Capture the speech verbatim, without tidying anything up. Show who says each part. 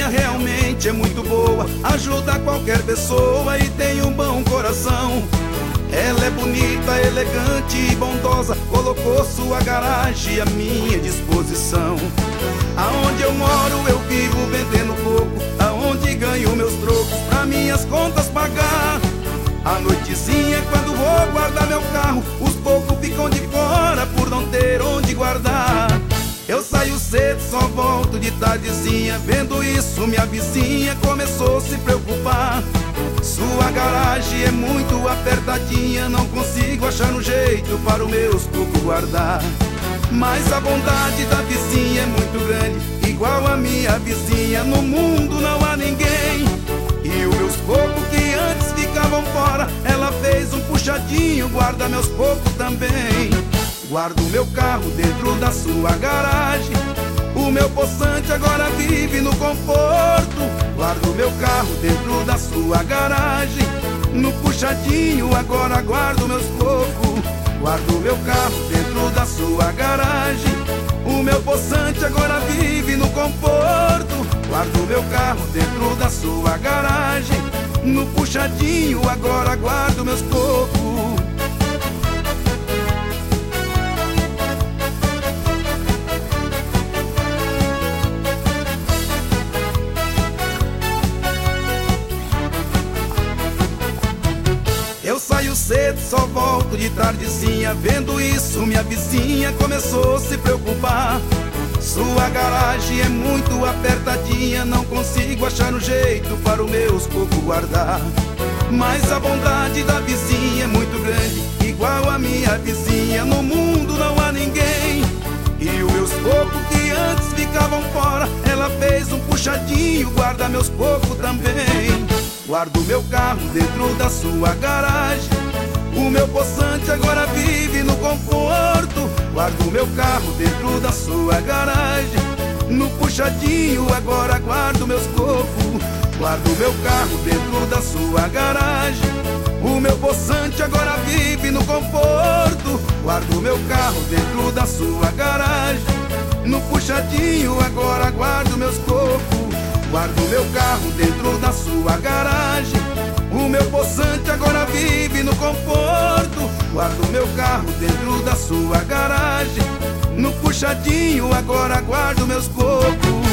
Speaker 1: vizinha realmente é muito boa, ajuda qualquer pessoa e tem um bom coração. Ela é bonita, elegante e bondosa, colocou sua garagem à minha disposição. Aonde eu moro eu vivo vendendo pouco, aonde ganho meus trocos pra minhas contas pagar. À noitezinha quando vou guardar meu carro, os poucos ficam de fora por não ter onde guardar. Eu saio cedo, só volto de tardezinha, vendo isso minha vizinha começou a se preocupar. Sua garagem é muito apertadinha, não consigo achar um jeito para os meus cocos guardar. Mas a bondade da vizinha é muito grande, igual a minha vizinha, no mundo não há ninguém. E os meus cocos que antes ficavam fora, ela fez um puxadinho, guarda meus cocos também. Guardo meu carro dentro da sua garagem, o meu poçante agora vive no conforto. Guardo meu carro dentro da sua garagem, no puxadinho agora guardo meus cocos. Guardo meu carro dentro da sua garagem, o meu poçante agora vive no conforto. Guardo meu carro dentro da sua garagem, no puxadinho agora guardo meus cocos. Eu saio cedo, só volto de tardezinha, vendo isso minha vizinha começou a se preocupar. Sua garagem é muito apertadinha, não consigo achar um jeito para os meus cocos guardar. Mas a bondade da vizinha é muito grande, igual a minha vizinha, no mundo não há ninguém. E os meus cocos que antes ficavam fora, ela fez um puxadinho, guarda meus cocos também. Guardo meu carro dentro da sua garagem, o meu poçante agora vive no conforto. Guardo meu carro dentro da sua garagem, no puxadinho agora guardo meus cocos. Guardo meu carro dentro da sua garagem, o meu poçante agora vive no conforto. Guardo meu carro dentro da sua garagem, no puxadinho agora guardo meus cocos. Guardo meu carro dentro da sua garagem, o meu poçante agora vive no conforto. Guardo meu carro dentro da sua garagem, no puxadinho agora guardo meus cocos.